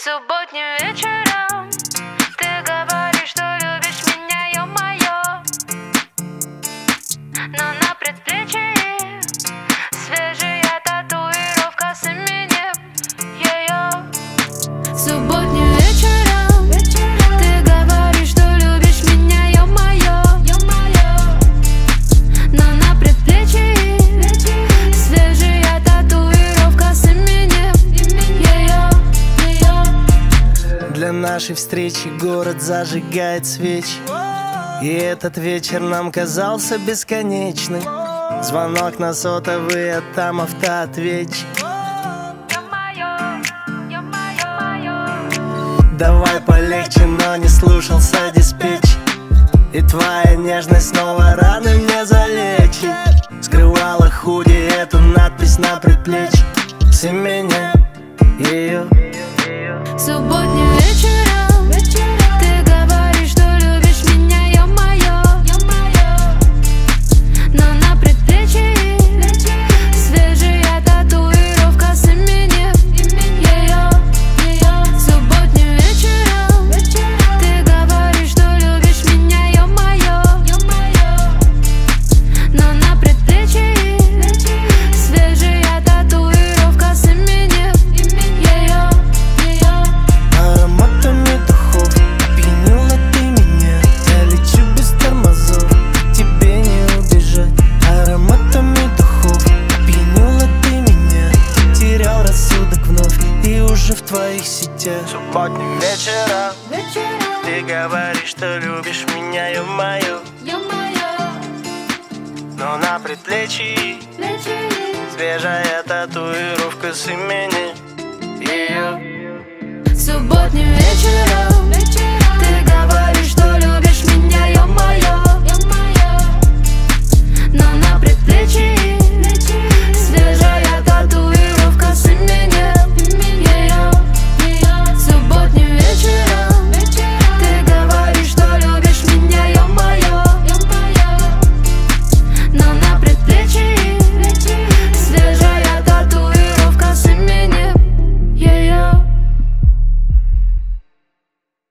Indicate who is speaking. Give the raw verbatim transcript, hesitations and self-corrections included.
Speaker 1: Субботним вечером ты говоришь, что любишь меня, ё-моё. Но на предплечье свежая татуировка с именем её. Субботним вечером ты говоришь, что любишь меня, ё-моё. Но на предплечье свежая татуировка с именем её.
Speaker 2: Для нашей встречи город зажигает свечи, и этот вечер нам казался бесконечным. Звонок на сотовый, а там автоответчик. Давай полегче, но не слушался диспетчер, и твоя нежность снова раны мне залечит. Скрывала худи эту надпись на предплечье с именем ее.
Speaker 1: Субботним вечером ты говоришь, что любишь меня, ё-моё. Но на предплечье свежая татуировка с именем её. Субботним вечером ты говоришь, что любишь меня, ё-моё. Но на предплечье свежая татуировка с именем её.
Speaker 2: Ароматами духов опьянила ты меня. Я лечу без тормозов, тебе не убежать. Ароматами духов опьянила ты меня. Терял рассудок вновь и уже в твоих сетях. Субботним вечером ты говоришь, что любишь меня, ё-моё. Но на предплечье свежая татуировка с именем ее.
Speaker 1: Субботним вечером